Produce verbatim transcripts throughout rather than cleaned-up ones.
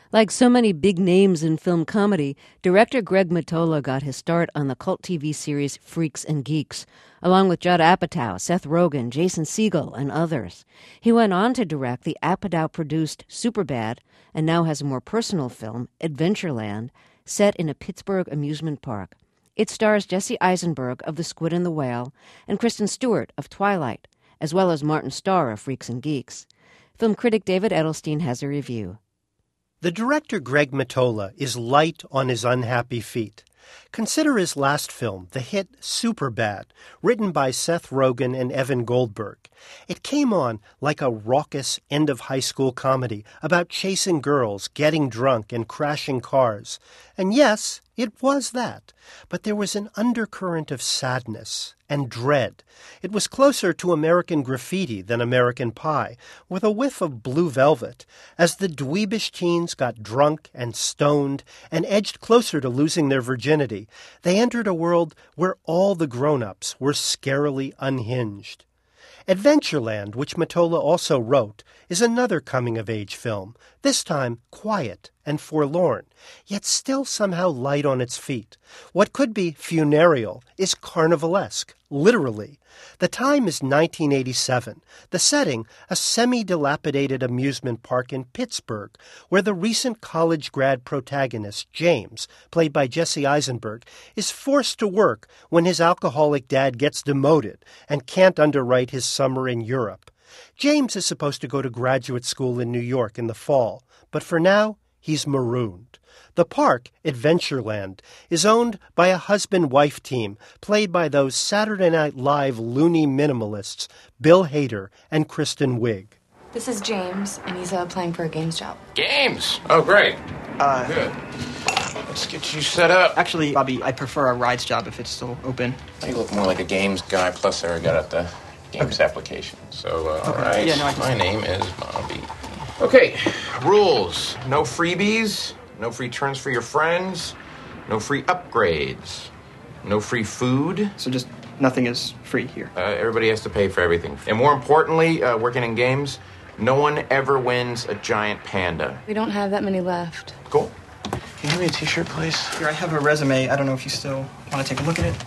Like so many big names in film comedy, director Greg Mottola got his start on the cult T V series Freaks and Geeks, along with Judd Apatow, Seth Rogen, Jason Segel, and others. He went on to direct the Apatow-produced Superbad, and now has a more personal film, Adventureland, set in a Pittsburgh amusement park. It stars Jesse Eisenberg of The Squid and the Whale and Kristen Stewart of Twilight, as well as Martin Starr of Freaks and Geeks. Film critic David Edelstein has a review. The director Greg Mottola is light on his unhappy feet. Consider his last film, the hit Superbad, written by Seth Rogen and Evan Goldberg. It came on like a raucous end-of-high-school comedy about chasing girls, getting drunk, and crashing cars. And yes, it was that. But there was an undercurrent of sadness and dread. It was closer to American Graffiti than American Pie, with a whiff of Blue Velvet, as the dweebish teens got drunk and stoned and edged closer to losing their virginity. They entered a world where all the grown-ups were scarily unhinged. Adventureland, which Mottola also wrote, is another coming-of-age film, this time quiet and forlorn, yet still somehow light on its feet. What could be funereal is carnivalesque, literally. The time is nineteen eighty-seven. The setting, a semi-dilapidated amusement park in Pittsburgh, where the recent college grad protagonist, James, played by Jesse Eisenberg, is forced to work when his alcoholic dad gets demoted and can't underwrite his summer in Europe. James is supposed to go to graduate school in New York in the fall, but for now, he's marooned. The park, Adventureland, is owned by a husband-wife team played by those Saturday Night Live loony minimalists Bill Hader and Kristen Wiig. This is James, and he's uh, applying for a games job. Games? Oh, great. Uh, Good. Let's get you set up. Actually, Bobby, I prefer a rides job if it's still open. You look more like a games guy, plus I got at the games okay. application. So, uh, all right. Yeah, no, I just... My name is Bobby. Okay, rules. No freebies, no free turns for your friends, no free upgrades, no free food. So just nothing is free here? Uh, everybody has to pay for everything. And more importantly, uh, working in games, no one ever wins a giant panda. We don't have that many left. Cool. Can you give me a t-shirt, please? Here, I have a resume. I don't know if you still want to take a look at it.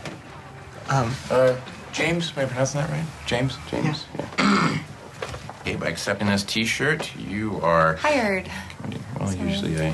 Um, uh, James, am I pronouncing that right? James? James? Yeah. yeah. Okay, by accepting this t-shirt, you are... hired. Well, Sorry. usually a...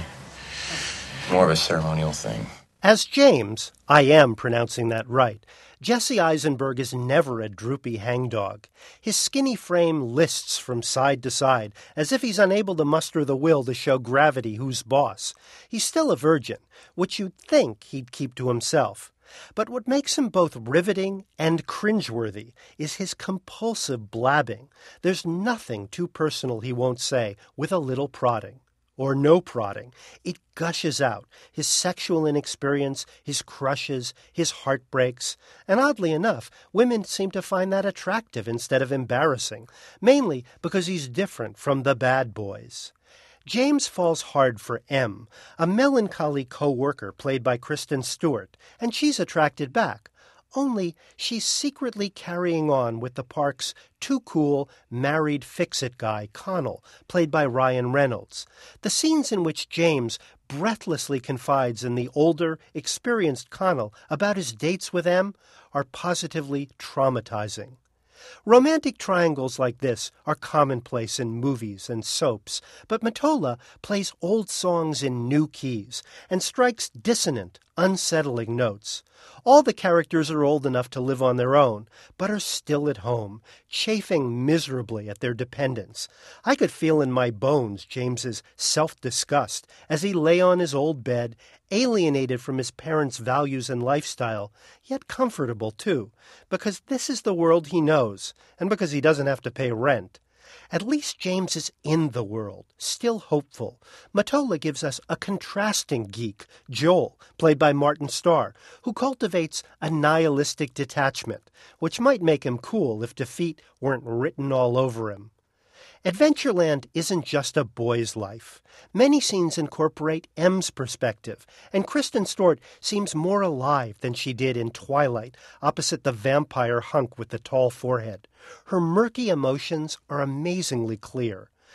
more of a ceremonial thing. As James, I am pronouncing that right, Jesse Eisenberg is never a droopy hangdog. His skinny frame lists from side to side, as if he's unable to muster the will to show gravity who's boss. He's still a virgin, which you'd think he'd keep to himself. But what makes him both riveting and cringeworthy is his compulsive blabbing. There's nothing too personal he won't say with a little prodding. Or no prodding. It gushes out, his sexual inexperience, his crushes, his heartbreaks. And oddly enough, women seem to find that attractive instead of embarrassing, mainly because he's different from the bad boys. James falls hard for M, a melancholy co-worker played by Kristen Stewart, and she's attracted back. Only she's secretly carrying on with the park's too-cool, married fix-it guy, Connell, played by Ryan Reynolds. The scenes in which James breathlessly confides in the older, experienced Connell about his dates with M are positively traumatizing. Romantic triangles like this are commonplace in movies and soaps, but Mottola plays old songs in new keys and strikes dissonant, unsettling notes. All the characters are old enough to live on their own, but are still at home, chafing miserably at their dependence. I could feel in my bones James's self-disgust as he lay on his old bed, alienated from his parents' values and lifestyle, yet comfortable too, because this is the world he knows, and because he doesn't have to pay rent. At least James is in the world, still hopeful. Mottola gives us a contrasting geek, Joel, played by Martin Starr, who cultivates a nihilistic detachment, which might make him cool if defeat weren't written all over him. Adventureland isn't just a boy's life. Many scenes incorporate M's perspective, and Kristen Stewart seems more alive than she did in Twilight, opposite the vampire hunk with the tall forehead. Her murky emotions are amazingly clear.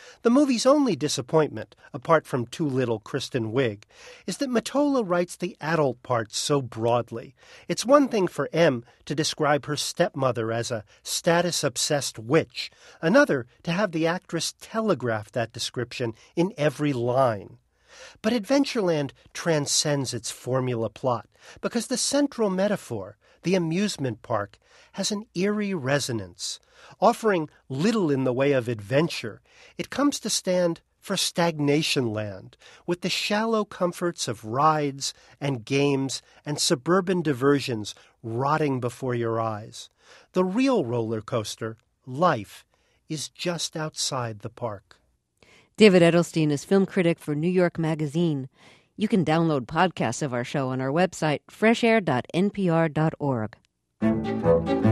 The movie's only disappointment, apart from too little Kristen Wiig, is that Mottola writes the adult parts so broadly. It's one thing for M to describe her stepmother as a status-obsessed witch, another to have the actress telegraph that description in every line. But Adventureland transcends its formula plot because the central metaphor, the amusement park, has an eerie resonance. Offering little in the way of adventure, it comes to stand for stagnation land, with the shallow comforts of rides and games and suburban diversions rotting before your eyes. The real roller coaster, life, is just outside the park. David Edelstein is film critic for New York Magazine. You can download podcasts of our show on our website, fresh air dot n p r dot org.